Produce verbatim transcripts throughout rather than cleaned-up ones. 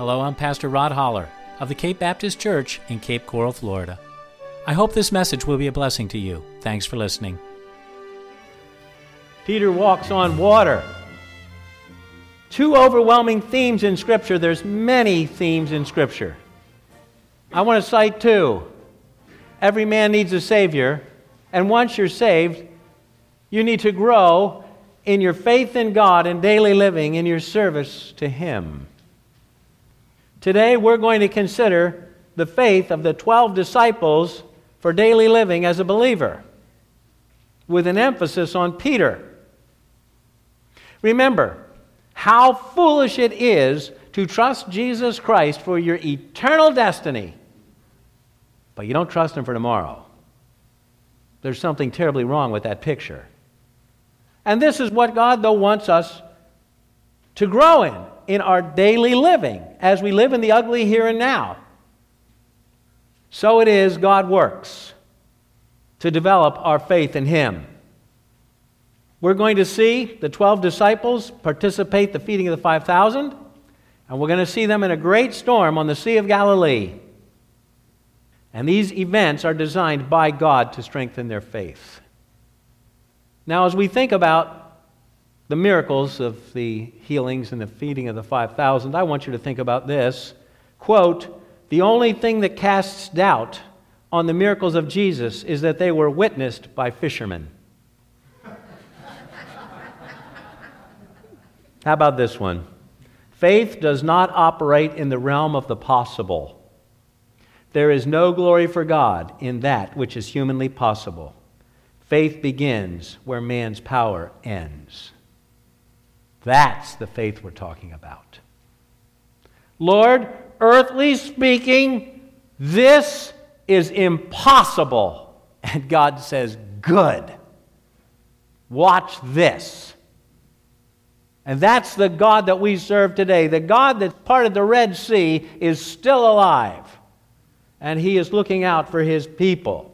Hello, I'm Pastor Rod Holler of the Cape Baptist Church in Cape Coral, Florida. I hope this message will be a blessing to you. Thanks for listening. Peter walks on water. Two overwhelming themes in Scripture. There's many themes in Scripture. I want to cite two. Every man needs a Savior, and once you're saved, you need to grow in your faith in God and daily living in your service to Him. Today, we're going to consider the faith of the twelve disciples for daily living as a believer, with an emphasis on Peter. Remember how foolish it is to trust Jesus Christ for your eternal destiny, but you don't trust Him for tomorrow. There's something terribly wrong with that picture. And this is what God, though, wants us to grow in, in our daily living, as we live in the ugly here and now. So it is God works to develop our faith in Him. We're going to see the twelve disciples participate in the feeding of the five thousand, and we're going to see them in a great storm on the Sea of Galilee. And these events are designed by God to strengthen their faith. Now, as we think about the miracles of the healings and the feeding of the five thousand, I want you to think about this. Quote, "The only thing that casts doubt on the miracles of Jesus is that they were witnessed by fishermen." How about this one? Faith does not operate in the realm of the possible. There is no glory for God in that which is humanly possible. Faith begins where man's power ends. That's the faith we're talking about. Lord, earthly speaking, this is impossible. And God says, good. Watch this. And that's the God that we serve today. The God that parted the Red Sea is still alive. And He is looking out for His people.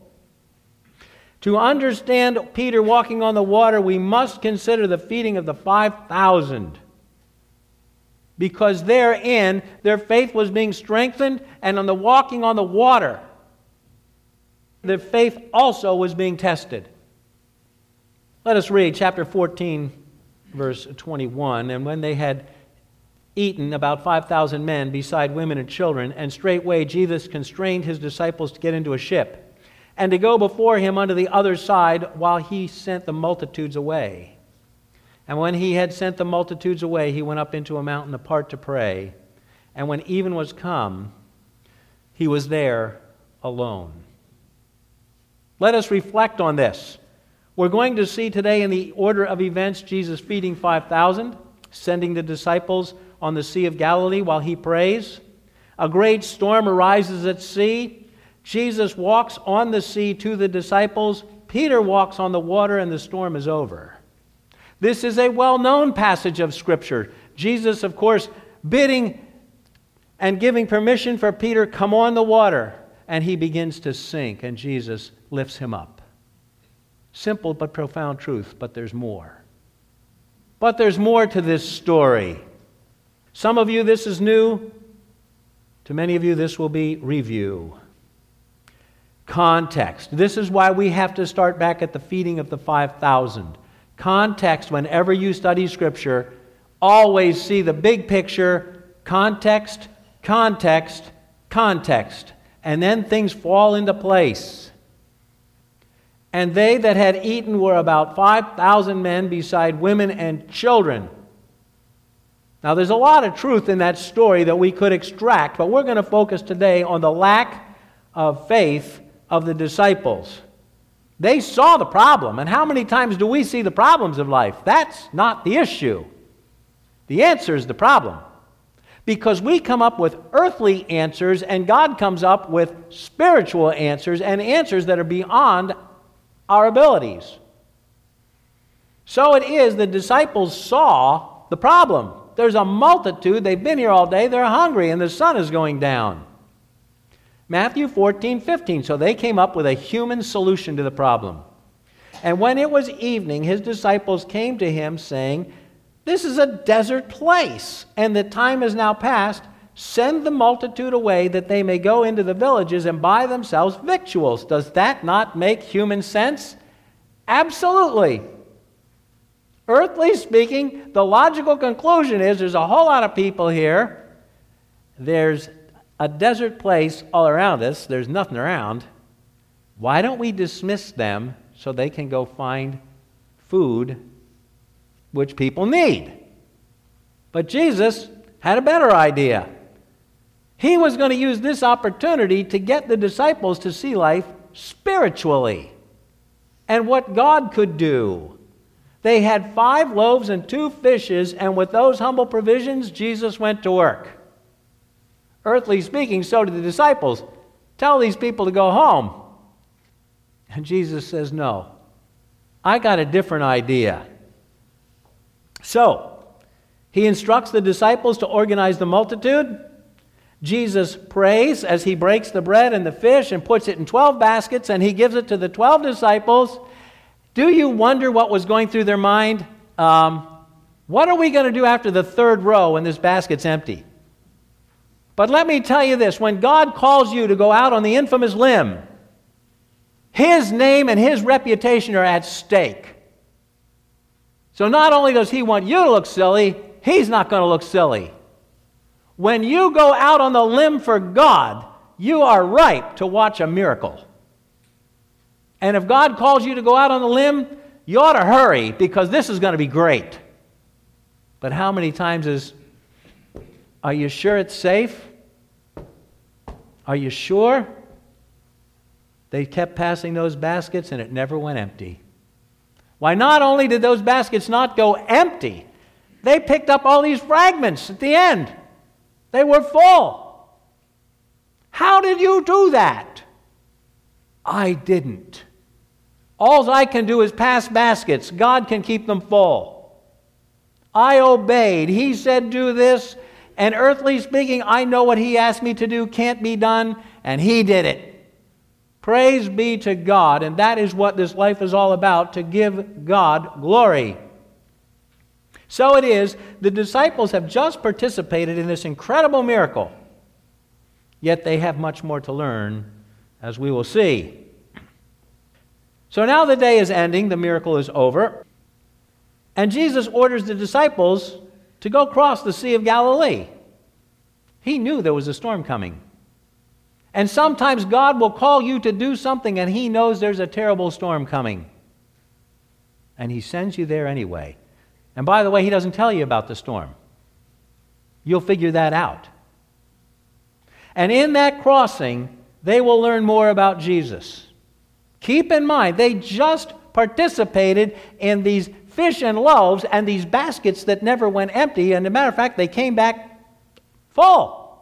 To understand Peter walking on the water, we must consider the feeding of the five thousand. Because therein, their faith was being strengthened, and on the walking on the water, their faith also was being tested. Let us read chapter fourteen, verse twenty-one. "And when they had eaten, about five thousand men, beside women and children, and straightway Jesus constrained His disciples to get into a ship, and to go before Him unto the other side, while He sent the multitudes away. And when He had sent the multitudes away, He went up into a mountain apart to pray. And when even was come, He was there alone." Let us reflect on this. We're going to see today in the order of events Jesus feeding five thousand, sending the disciples on the Sea of Galilee while He prays. A great storm arises at sea. Jesus walks on the sea to the disciples. Peter walks on the water, and the storm is over. This is a well-known passage of Scripture. Jesus, of course, bidding and giving permission for Peter, come on the water, and he begins to sink, and Jesus lifts him up. Simple but profound truth, but there's more. But there's more to this story. Some of you, this is new. To many of you, this will be review. Context. This is why we have to start back at the feeding of the five thousand. Context, whenever you study Scripture, always see the big picture, context, context, context, and then things fall into place. "And they that had eaten were about five thousand men, beside women and children." Now, there's a lot of truth in that story that we could extract, but we're going to focus today on the lack of faith of the disciples. They saw the problem, and how many times do we see the problems of life? That's not the issue. The answer is the problem. Because we come up with earthly answers, and God comes up with spiritual answers, and answers that are beyond our abilities. So it is the disciples saw the problem. There's a multitude, they've been here all day, they're hungry, and the sun is going down. Matthew fourteen fifteen. So they came up with a human solution to the problem. "And when it was evening, His disciples came to Him, saying, This is a desert place, and the time is now past. send the multitude away that they may go into the villages and buy themselves victuals. Does that not make human sense? Absolutely. Earthly speaking, the logical conclusion is there's a whole lot of people here. There's a desert place all around us. There's nothing around. Why don't we dismiss them so they can go find food which people need? But Jesus had a better idea. He was going to use this opportunity to get the disciples to see life spiritually and what God could do. They had five loaves and two fishes, and with those humble provisions, Jesus went to work. Earthly speaking, so did the disciples. Tell these people to go home. And Jesus says, no, I got a different idea. So, he instructs the disciples to organize the multitude. Jesus prays as he breaks the bread and the fish and puts it in twelve baskets, and he gives it to the twelve disciples. Do you wonder what was going through their mind? Um, what are we going to do after the third row when this basket's empty? But let me tell you this, when God calls you to go out on the infamous limb, His name and His reputation are at stake. So not only does He want you to look silly, He's not going to look silly. When you go out on the limb for God, you are ripe to watch a miracle. And if God calls you to go out on the limb, you ought to hurry, because this is going to be great. But how many times is, are you sure it's safe? Are you sure? They kept passing those baskets and it never went empty. Why, not only did those baskets not go empty, they picked up all these fragments at the end. They were full. How did you do that? I didn't. All I can do is pass baskets. God can keep them full. I obeyed. He said, do this. And earthly speaking, I know what He asked me to do can't be done, and He did it. Praise be to God. And that is what this life is all about, to give God glory. So it is, the disciples have just participated in this incredible miracle. Yet they have much more to learn, as we will see. So now the day is ending, the miracle is over, and Jesus orders the disciples to go cross the Sea of Galilee. He knew there was a storm coming. And sometimes God will call you to do something and He knows there's a terrible storm coming. And He sends you there anyway. And by the way, He doesn't tell you about the storm. You'll figure that out. And in that crossing, they will learn more about Jesus. Keep in mind, they just participated in these fish and loaves and these baskets that never went empty. And as a matter of fact, they came back full.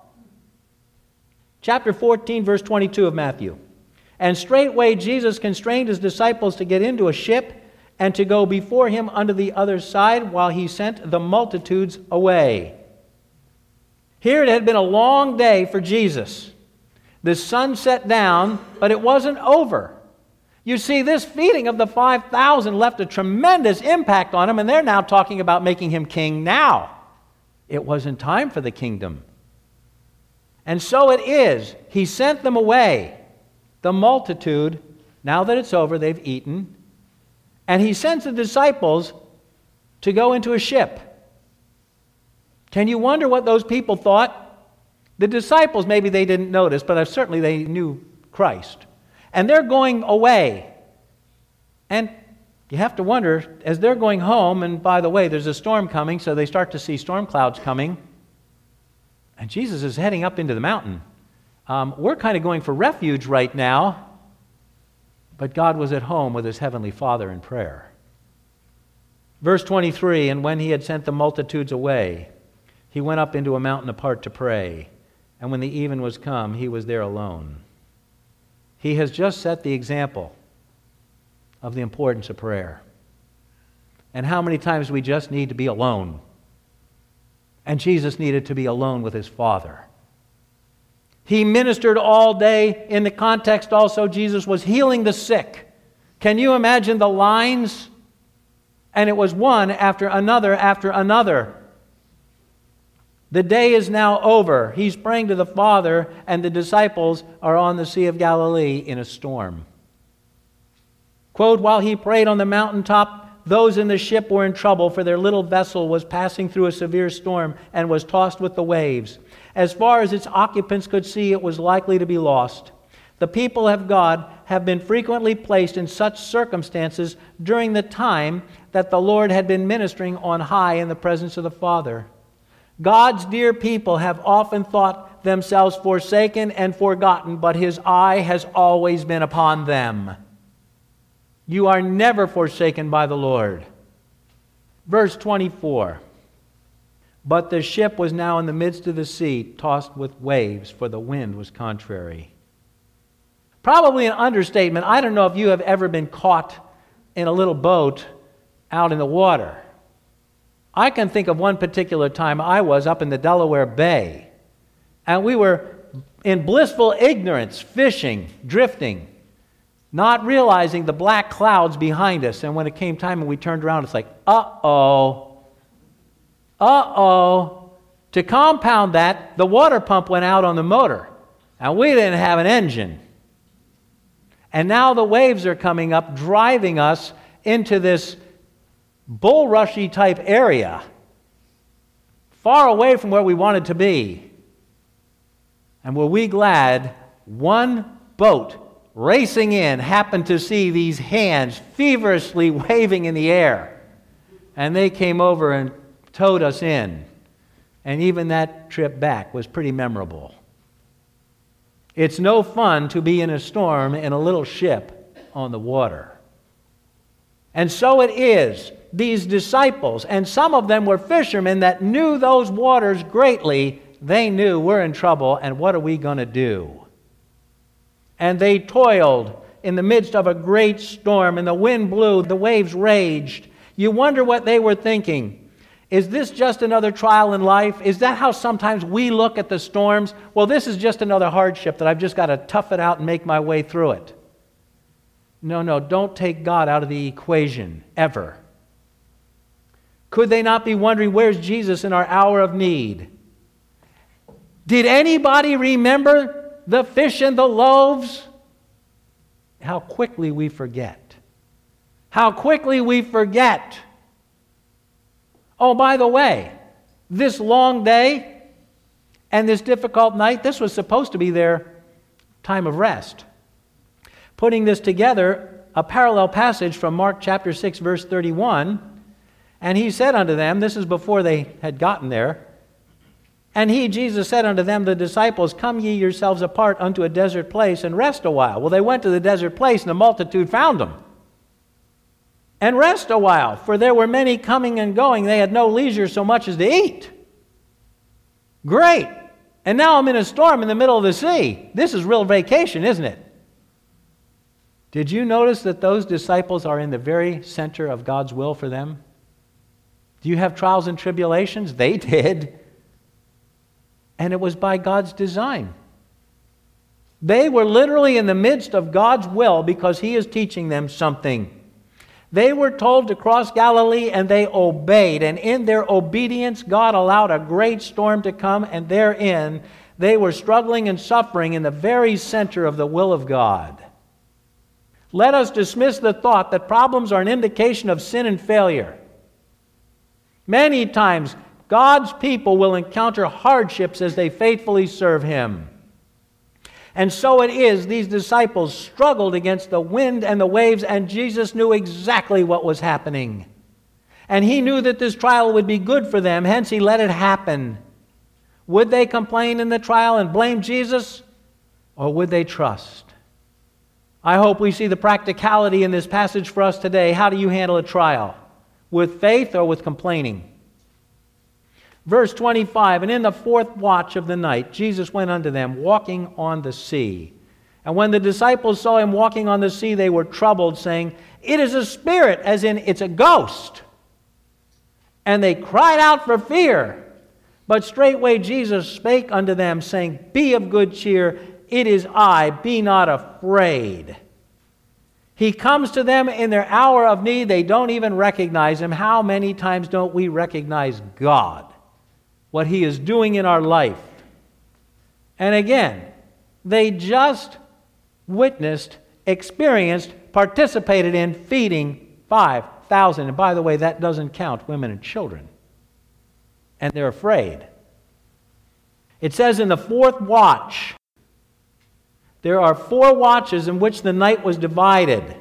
Chapter fourteen, verse twenty-two of Matthew. And straightway Jesus constrained His disciples to get into a ship and to go before Him unto the other side while He sent the multitudes away. Here it had been a long day for Jesus. The sun set down, but it wasn't over. You see, this feeding of the five thousand left a tremendous impact on Him, and they're now talking about making Him king now. It wasn't time for the kingdom. And so it is. He sent them away. The multitude, now that it's over, they've eaten. And He sends the disciples to go into a ship. Can you wonder what those people thought? The disciples, maybe they didn't notice, but certainly they knew Christ. And they're going away. And you have to wonder, as they're going home, and by the way, there's a storm coming, so they start to see storm clouds coming. And Jesus is heading up into the mountain. Um, we're kind of going for refuge right now. But God was at home with His heavenly Father in prayer. Verse twenty-three, and when He had sent the multitudes away, He went up into a mountain apart to pray. And when the even was come, He was there alone. He has just set the example of the importance of prayer. And how many times we just need to be alone. And Jesus needed to be alone with His Father. He ministered all day. In the context also, Jesus was healing the sick. Can you imagine the lines? And it was one after another after another. The day is now over. He's praying to the Father, and the disciples are on the Sea of Galilee in a storm. Quote, while he prayed on the mountaintop, those in the ship were in trouble, for their little vessel was passing through a severe storm and was tossed with the waves. As far as its occupants could see, it was likely to be lost. The people of God have been frequently placed in such circumstances during the time that the Lord had been ministering on high in the presence of the Father. God's dear people have often thought themselves forsaken and forgotten, but His eye has always been upon them. You are never forsaken by the Lord. Verse twenty-four. But the ship was now in the midst of the sea, tossed with waves, for the wind was contrary. Probably an understatement. I don't know if you have ever been caught in a little boat out in the water. I can think of one particular time I was up in the Delaware Bay, and we were in blissful ignorance, fishing, drifting, not realizing the black clouds behind us. And when it came time and we turned around, it's like, uh-oh, uh-oh. To compound that, the water pump went out on the motor, and we didn't have an engine. And now the waves are coming up, driving us into this bulrushy type area, far away from where we wanted to be. And were we glad one boat racing in happened to see these hands feverishly waving in the air. And they came over and towed us in. And even that trip back was pretty memorable. It's no fun to be in a storm in a little ship on the water. And so it is. These disciples, and some of them were fishermen that knew those waters greatly, they knew we're in trouble, and what are we going to do? And they toiled in the midst of a great storm, and the wind blew, the waves raged. You wonder what they were thinking. Is this just another trial in life? Is that how sometimes we look at the storms? Well, this is just another hardship that I've just got to tough it out and make my way through it. No, no, don't take God out of the equation, ever. Could they not be wondering, where's Jesus in our hour of need? Did anybody remember the fish and the loaves? How quickly we forget. How quickly we forget. Oh, by the way, this long day and this difficult night, this was supposed to be their time of rest. Putting this together, a parallel passage from Mark chapter six, verse thirty-one, and he said unto them, this is before they had gotten there, and he, Jesus, said unto them, the disciples, come ye yourselves apart unto a desert place and rest a while. Well, they went to the desert place, and the multitude found them. And rest a while, for there were many coming and going. They had no leisure so much as to eat. Great. And now I'm in a storm in the middle of the sea. This is real vacation, isn't it? Did you notice that those disciples are in the very center of God's will for them? Do you have trials and tribulations? They did. And it was by God's design. They were literally in the midst of God's will because He is teaching them something. They were told to cross Galilee and they obeyed. And in their obedience, God allowed a great storm to come, and therein they were struggling and suffering in the very center of the will of God. Let us dismiss the thought that problems are an indication of sin and failure. Many times, God's people will encounter hardships as they faithfully serve Him. And so it is, these disciples struggled against the wind and the waves, and Jesus knew exactly what was happening. And He knew that this trial would be good for them, hence He let it happen. Would they complain in the trial and blame Jesus, or would they trust? I hope we see the practicality in this passage for us today. How do you handle a trial? With faith or with complaining? Verse twenty-five, and in the fourth watch of the night, Jesus went unto them, walking on the sea. And when the disciples saw Him walking on the sea, they were troubled, saying, it is a spirit, as in it's a ghost. And they cried out for fear. But straightway Jesus spake unto them, saying, be of good cheer, it is I, be not afraid. He comes to them in their hour of need. They don't even recognize Him. How many times don't we recognize God what He is doing in our life. And again, they just witnessed, experienced, participated in feeding five thousand. And by the way, that doesn't count women and children. And they're afraid. It says in the fourth watch, there are four watches in which the night was divided.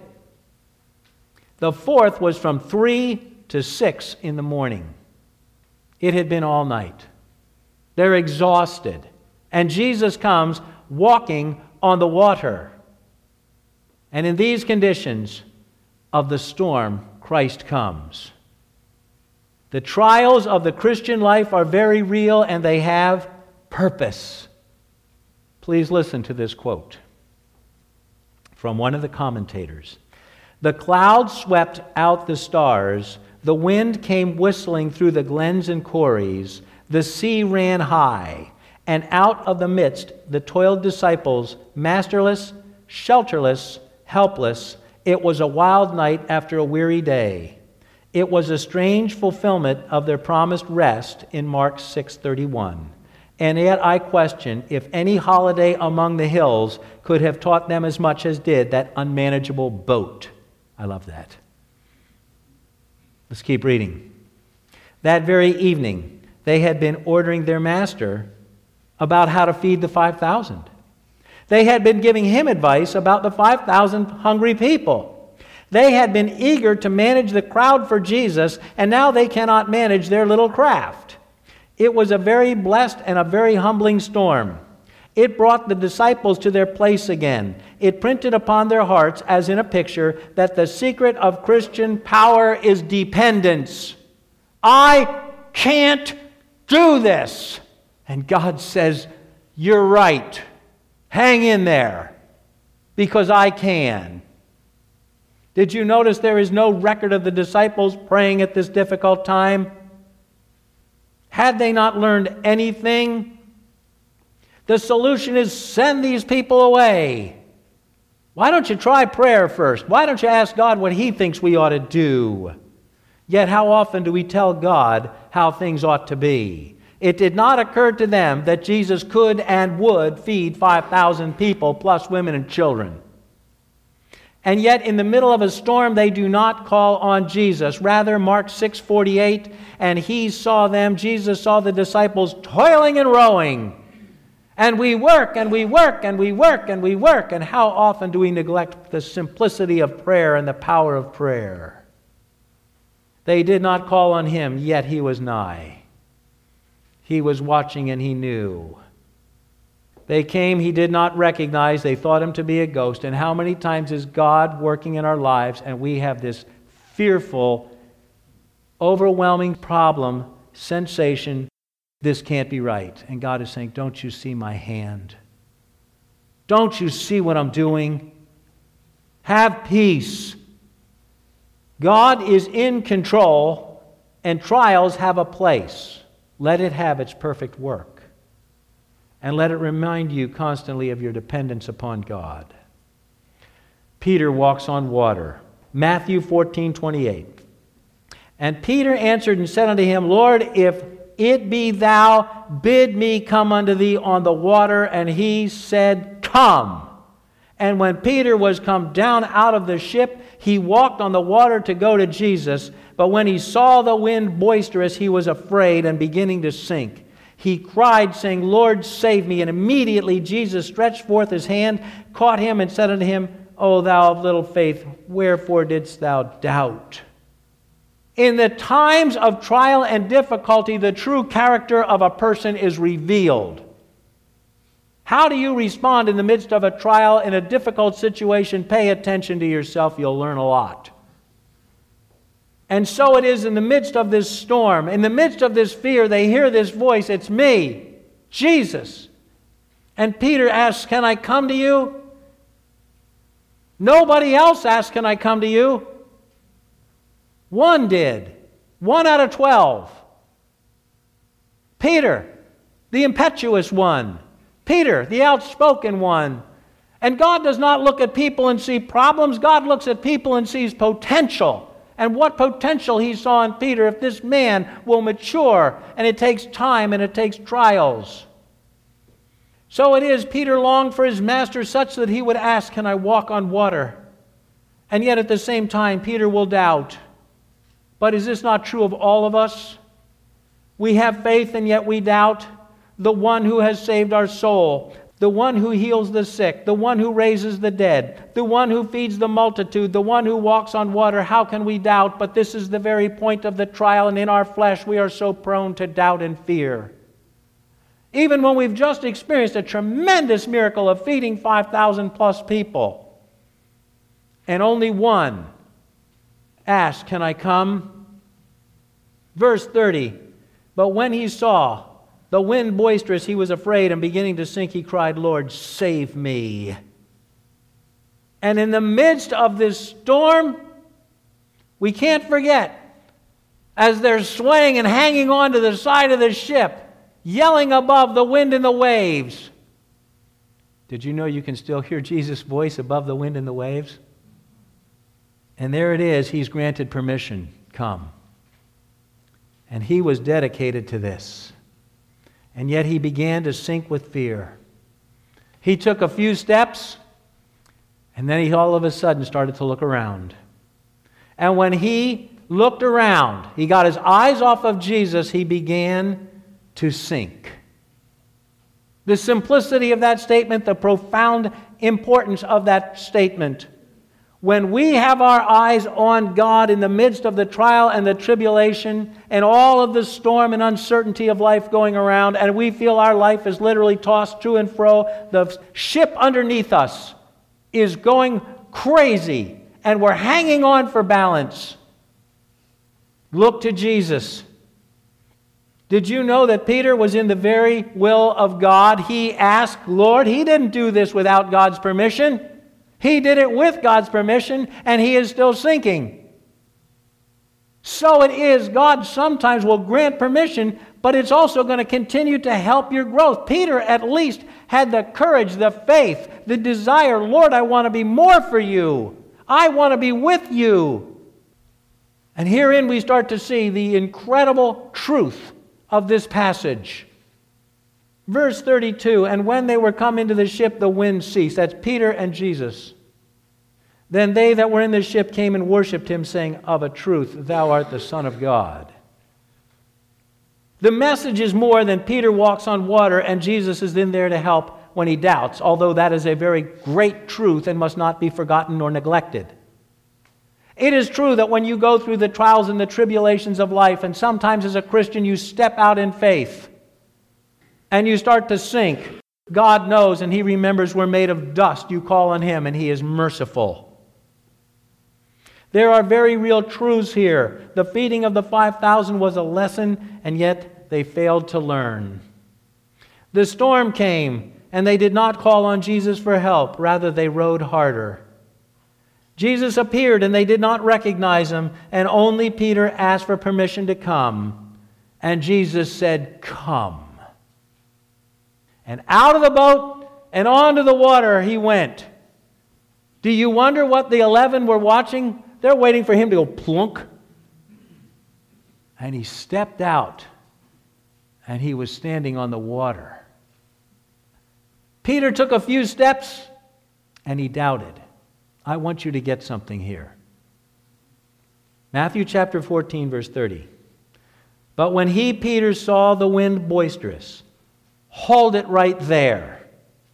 The fourth was from three to six in the morning. It had been all night. They're exhausted. And Jesus comes walking on the water. And in these conditions of the storm, Christ comes. The trials of the Christian life are very real, and they have purpose. Please listen to this quote from one of the commentators. The clouds swept out the stars, the wind came whistling through the glens and corries, the sea ran high, and out of the midst the toiled disciples, masterless, shelterless, helpless. It was a wild night after a weary day. It was a strange fulfillment of their promised rest in Mark six thirty-one. And yet I question if any holiday among the hills could have taught them as much as did that unmanageable boat. I love that. Let's keep reading. That very evening, they had been ordering their master about how to feed the five thousand. They had been giving him advice about the five thousand hungry people. They had been eager to manage the crowd for Jesus, and now they cannot manage their little craft. It was a very blessed and a very humbling storm. It brought the disciples to their place again. It printed upon their hearts, as in a picture, that the secret of Christian power is dependence. I can't do this. And God says, you're right. Hang in there, because I can. Did you notice there is no record of the disciples praying at this difficult time? Had they not learned anything? The solution is send these people away. Why don't you try prayer first? Why don't you ask God what He thinks we ought to do? Yet how often do we tell God how things ought to be? It did not occur to them that Jesus could and would feed five thousand people plus women and children. And yet in the middle of a storm they do not call on Jesus. Rather, Mark six forty-eight, and He saw them, Jesus saw the disciples toiling and rowing. And we work, and we work, and we work, and we work. And how often do we neglect the simplicity of prayer and the power of prayer? They did not call on Him, yet He was nigh. He was watching and He knew. They came, He did not recognize. They thought Him to be a ghost. And how many times is God working in our lives and we have this fearful, overwhelming problem, sensation, this can't be right. And God is saying, don't you see my hand? Don't you see what I'm doing? Have peace. God is in control, and trials have a place. Let it have its perfect work. And let it remind you constantly of your dependence upon God. Peter walks on water. Matthew fourteen twenty-eight. And Peter answered and said unto Him, Lord, if it be Thou, bid me come unto Thee on the water. And He said, Come. And when Peter was come down out of the ship, he walked on the water to go to Jesus. But when he saw the wind boisterous, he was afraid and beginning to sink. He cried, saying, Lord, save me. And immediately Jesus stretched forth His hand, caught him, and said unto him, O thou of little faith, wherefore didst thou doubt? In the times of trial and difficulty, the true character of a person is revealed. How do you respond in the midst of a trial, in a difficult situation? Pay attention to yourself. You'll learn a lot. And so it is in the midst of this storm, in the midst of this fear, they hear this voice, it's me, Jesus. And Peter asks, can I come to you? Nobody else asked, can I come to you? One did. One out of twelve. Peter, the impetuous one. Peter, the outspoken one. And God does not look at people and see problems. God looks at people and sees potential. and what potential he saw in Peter if this man will mature. And it takes time and it takes trials. So it is, Peter longed for his master such that he would ask, "Can I walk on water?" And yet at the same time, Peter will doubt. But is this not true of all of us? We have faith and yet we doubt. The one who has saved our soul, the one who heals the sick, the one who raises the dead, the one who feeds the multitude, the one who walks on water, how can we doubt? But this is the very point of the trial, and in our flesh we are so prone to doubt and fear. Even when we've just experienced a tremendous miracle of feeding five thousand plus people, and only one asked, "Can I come?" Verse thirty, "But when he saw the wind boisterous, he was afraid, and beginning to sink, he cried, 'Lord, save me.'" And in the midst of this storm, we can't forget, as they're swaying and hanging on to the side of the ship, yelling above the wind and the waves. Did you know you can still hear Jesus' voice above the wind and the waves? And there it is, he's granted permission. Come. And he was dedicated to this. And yet he began to sink with fear. He took a few steps, and then he all of a sudden started to look around. And when he looked around, he got his eyes off of Jesus, he began to sink. The simplicity of that statement, the profound importance of that statement. When we have our eyes on God in the midst of the trial and the tribulation and all of the storm and uncertainty of life going around, and we feel our life is literally tossed to and fro, the ship underneath us is going crazy, and we're hanging on for balance. Look to Jesus. Did you know that Peter was in the very will of God? He asked, Lord, he didn't do this without God's permission. He did it with God's permission, and he is still sinking. So it is, God sometimes will grant permission, but it's also going to continue to help your growth. Peter at least had the courage, the faith, the desire, Lord, I want to be more for you. I want to be with you. And herein we start to see the incredible truth of this passage. Verse thirty-two, and when they were come into the ship, the wind ceased. That's Peter and Jesus. Then they that were in the ship came and worshipped him, saying, of a truth, thou art the Son of God. The message is more than Peter walks on water and Jesus is in there to help when he doubts, although that is a very great truth and must not be forgotten nor neglected. It is true that when you go through the trials and the tribulations of life, and sometimes as a Christian you step out in faith, and you start to sink, God knows and he remembers we're made of dust. You call on him and he is merciful. There are very real truths here. The feeding of the five thousand was a lesson, and yet they failed to learn. The storm came, and they did not call on Jesus for help. Rather, they rowed harder. Jesus appeared, and they did not recognize him, and only Peter asked for permission to come. And Jesus said, come. And out of the boat and onto the water he went. Do you wonder what the eleven were watching? They're waiting for him to go plunk. And he stepped out, and he was standing on the water. Peter took a few steps, and he doubted. I want you to get something here. Matthew chapter fourteen, verse thirty. But when he, Peter, saw the wind boisterous, hold it right there.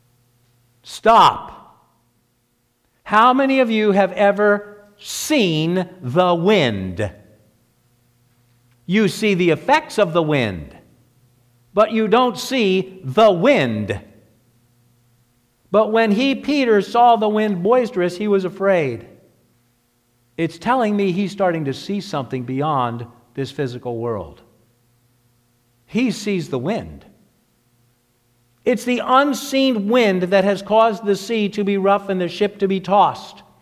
Stop. How many of you have ever seen the wind? You see the effects of the wind, but you don't see the wind. But when he, Peter, saw the wind boisterous, he was afraid. It's telling me he's starting to see something beyond this physical world. He sees the wind. It's the unseen wind that has caused the sea to be rough and the ship to be tossed.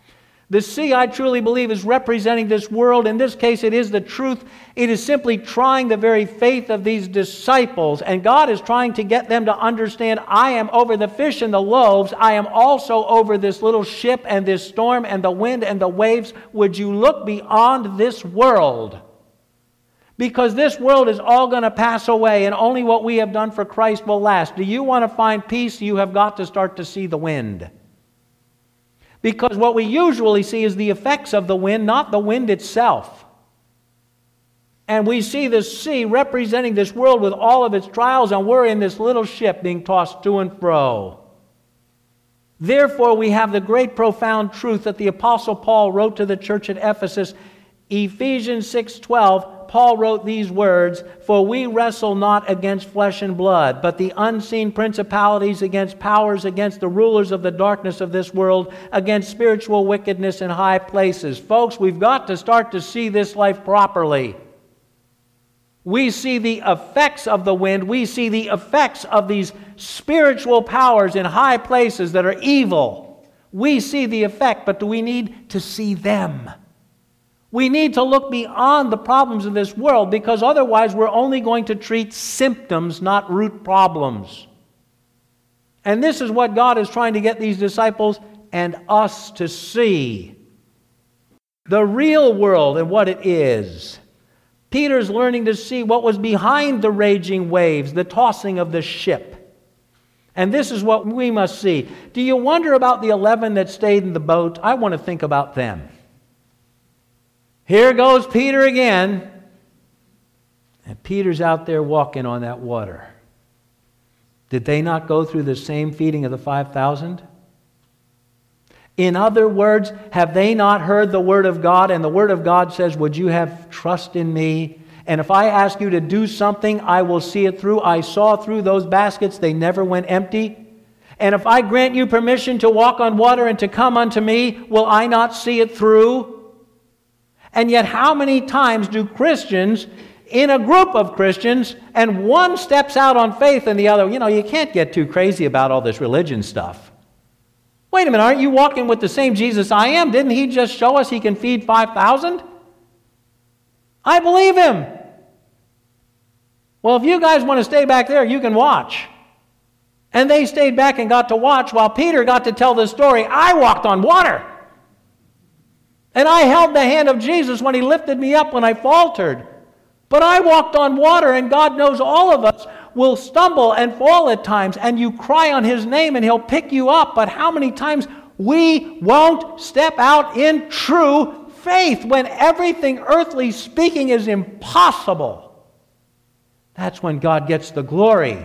The sea, I truly believe, is representing this world. In this case, it is the truth. It is simply trying the very faith of these disciples. And God is trying to get them to understand, I am over the fish and the loaves. I am also over this little ship and this storm and the wind and the waves. Would you look beyond this world? Because this world is all going to pass away, and only what we have done for Christ will last. Do you want to find peace? You have got to start to see the wind. Because what we usually see is the effects of the wind, not the wind itself. And we see the sea representing this world with all of its trials, and we're in this little ship being tossed to and fro. Therefore, we have the great profound truth that the Apostle Paul wrote to the church at Ephesus. Ephesians six twelve, Paul wrote these words, "For we wrestle not against flesh and blood, but the unseen principalities, against powers, against the rulers of the darkness of this world, against spiritual wickedness in high places." Folks, we've got to start to see this life properly. We see the effects of the wind. We see the effects of these spiritual powers in high places that are evil. We see the effect, but do we need to see them? We need to look beyond the problems of this world, because otherwise we're only going to treat symptoms, not root problems. And this is what God is trying to get these disciples and us to see. The real world and what it is. Peter's learning to see what was behind the raging waves, the tossing of the ship. And this is what we must see. Do you wonder about the eleven that stayed in the boat? I want to think about them. Here goes Peter again. And Peter's out there walking on that water. Did they not go through the same feeding of the five thousand? In other words, have they not heard the Word of God? And the Word of God says, would you have trust in me? And if I ask you to do something, I will see it through. I saw through those baskets. They never went empty. And if I grant you permission to walk on water and to come unto me, will I not see it through? And yet, how many times do Christians, in a group of Christians, and one steps out on faith and the other, you know, you can't get too crazy about all this religion stuff. Wait a minute, aren't you walking with the same Jesus I am? Didn't he just show us he can feed five thousand? I believe him. Well, if you guys want to stay back there, you can watch. And they stayed back and got to watch while Peter got to tell the story. I walked on water. And I held the hand of Jesus when he lifted me up when I faltered. But I walked on water, and God knows all of us will stumble and fall at times, and you cry on his name and he'll pick you up. But how many times we won't step out in true faith when everything earthly speaking is impossible? That's when God gets the glory.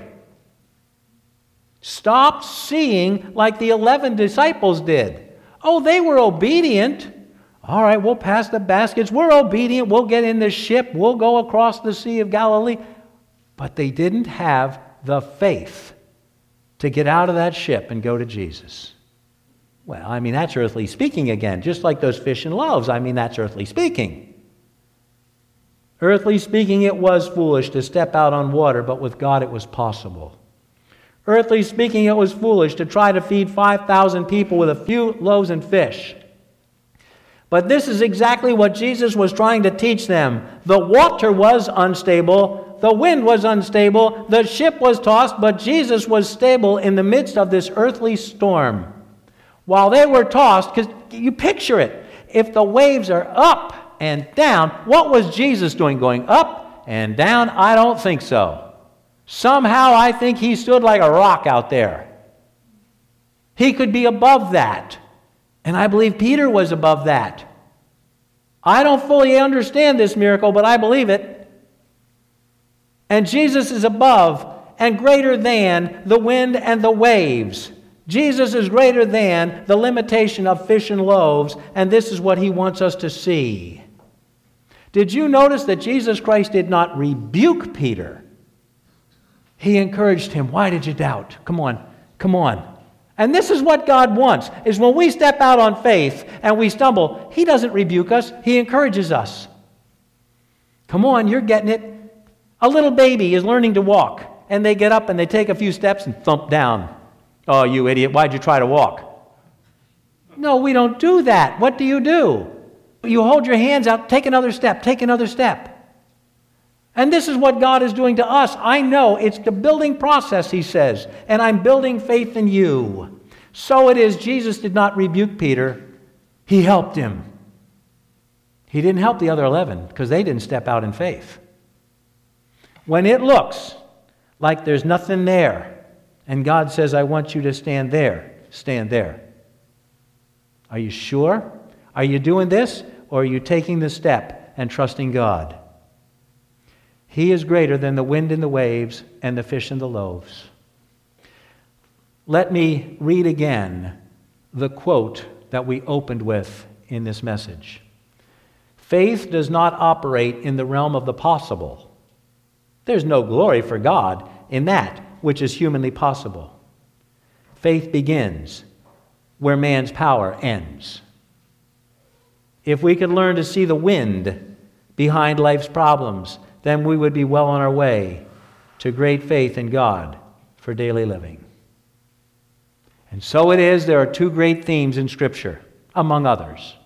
Stop seeing like the eleven disciples did. Oh, they were obedient. All right, we'll pass the baskets. We're obedient. We'll get in the ship. We'll go across the Sea of Galilee. But they didn't have the faith to get out of that ship and go to Jesus. Well, I mean, that's earthly speaking again. Just like those fish and loaves. I mean, that's earthly speaking. Earthly speaking, it was foolish to step out on water, but with God it was possible. Earthly speaking, it was foolish to try to feed five thousand people with a few loaves and fish. But this is exactly what Jesus was trying to teach them. The water was unstable. The wind was unstable. The ship was tossed, but Jesus was stable in the midst of this earthly storm. While they were tossed, because you picture it, if the waves are up and down, what was Jesus doing? Going up and down? I don't think so. Somehow I think he stood like a rock out there. He could be above that. And I believe Peter was above that. I don't fully understand this miracle, but I believe it. And Jesus is above and greater than the wind and the waves. Jesus is greater than the limitation of fish and loaves, and this is what he wants us to see. Did you notice that Jesus Christ did not rebuke Peter? He encouraged him. Why did you doubt? Come on, come on. And this is what God wants, is when we step out on faith and we stumble, he doesn't rebuke us, he encourages us. Come on, you're getting it. A little baby is learning to walk, and they get up and they take a few steps and thump down. Oh, you idiot, why'd you try to walk? No, we don't do that. What do you do? You hold your hands out, take another step, take another step. And this is what God is doing to us. I know it's the building process, he says, and I'm building faith in you. So it is, Jesus did not rebuke Peter. He helped him. He didn't help the other eleven because they didn't step out in faith. When it looks like there's nothing there, and God says, I want you to stand there, stand there. Are you sure? Are you doing this, or are you taking the step and trusting God? He is greater than the wind and the waves and the fish and the loaves. Let me read again the quote that we opened with in this message. Faith does not operate in the realm of the possible. There's no glory for God in that which is humanly possible. Faith begins where man's power ends. If we could learn to see the wind behind life's problems, then we would be well on our way to great faith in God for daily living. And so it is, there are two great themes in Scripture, among others.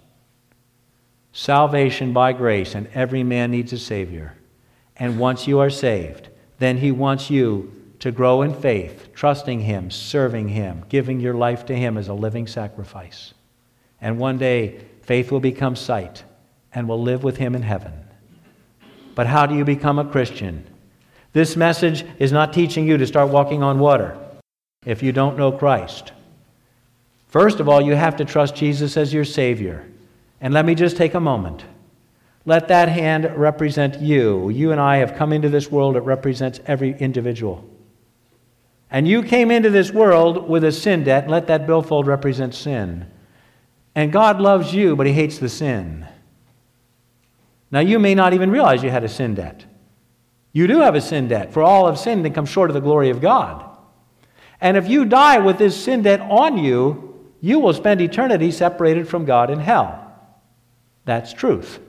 Salvation by grace, and every man needs a Savior. And once you are saved, then He wants you to grow in faith, trusting Him, serving Him, giving your life to Him as a living sacrifice. And one day, faith will become sight, and will live with Him in heaven. But how do you become a Christian? This message is not teaching you to start walking on water if you don't know Christ. First of all, you have to trust Jesus as your Savior. And let me just take a moment. Let that hand represent you. You and I have come into this world. It represents every individual. And you came into this world with a sin debt. Let that billfold represent sin. And God loves you, but He hates the sin. Now, you may not even realize you had a sin debt. You do have a sin debt, for all have sinned and come short of the glory of God. And if you die with this sin debt on you, you will spend eternity separated from God in hell. That's truth.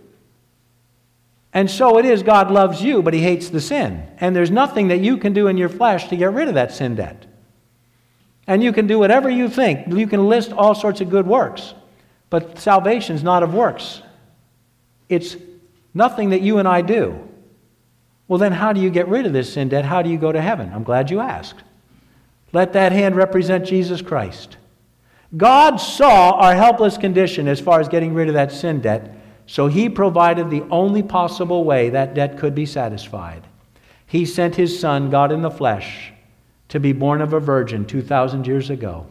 And so it is, God loves you, but He hates the sin. And there's nothing that you can do in your flesh to get rid of that sin debt. And you can do whatever you think. You can list all sorts of good works. But salvation is not of works. It's nothing that you and I do. Well, then how do you get rid of this sin debt? How do you go to heaven? I'm glad you asked. Let that hand represent Jesus Christ. God saw our helpless condition as far as getting rid of that sin debt, so He provided the only possible way that debt could be satisfied. He sent His Son, God in the flesh, to be born of a virgin two thousand years ago.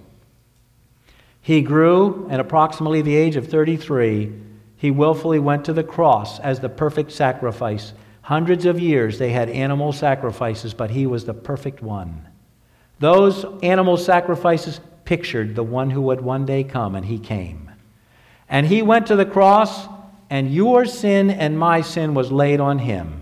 He grew, at approximately the age of thirty-three, He willfully went to the cross as the perfect sacrifice. Hundreds of years they had animal sacrifices, but He was the perfect one. Those animal sacrifices pictured the one who would one day come, and He came. And He went to the cross, and your sin and my sin was laid on Him.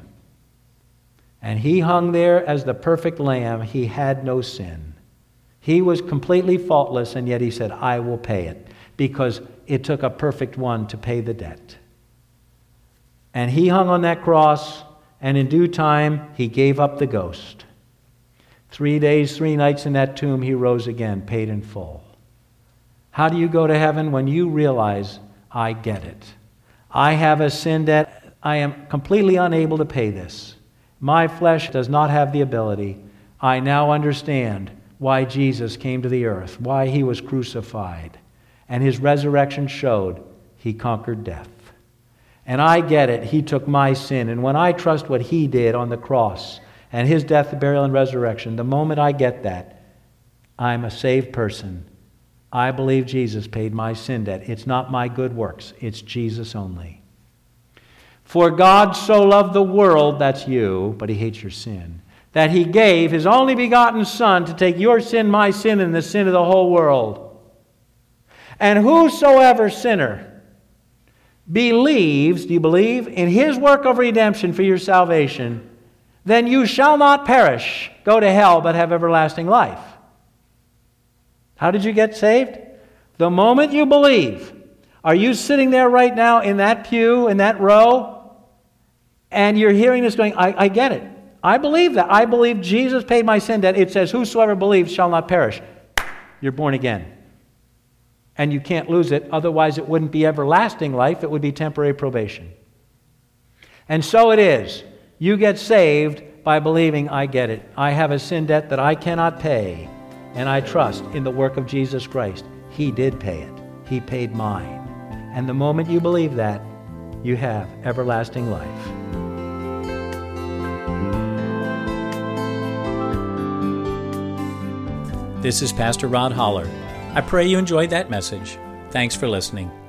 And He hung there as the perfect lamb. He had no sin. He was completely faultless, and yet He said, I will pay it, because it took a perfect one to pay the debt. And He hung on that cross, and in due time, He gave up the ghost. Three days, three nights in that tomb, He rose again, paid in full. How do you go to heaven? When you realize, I get it. I have a sin debt. I am completely unable to pay this. My flesh does not have the ability. I now understand why Jesus came to the earth, why He was crucified. And His resurrection showed He conquered death. And I get it. He took my sin. And when I trust what He did on the cross and His death, burial, and resurrection, the moment I get that, I'm a saved person. I believe Jesus paid my sin debt. It's not my good works. It's Jesus only. For God so loved the world, that's you, but He hates your sin, that He gave His only begotten Son to take your sin, my sin, and the sin of the whole world. And whosoever sinner believes, do you believe, in His work of redemption for your salvation, then you shall not perish, go to hell, but have everlasting life. How did you get saved? The moment you believe. Are you sitting there right now in that pew, in that row, and you're hearing this going, I, I get it. I believe that. I believe Jesus paid my sin debt. It says, whosoever believes shall not perish. You're born again. And you can't lose it, otherwise it wouldn't be everlasting life, it would be temporary probation. And so it is. You get saved by believing, I get it. I have a sin debt that I cannot pay, and I trust in the work of Jesus Christ. He did pay it. He paid mine. And the moment you believe that, you have everlasting life. This is Pastor Rod Holler. I pray you enjoyed that message. Thanks for listening.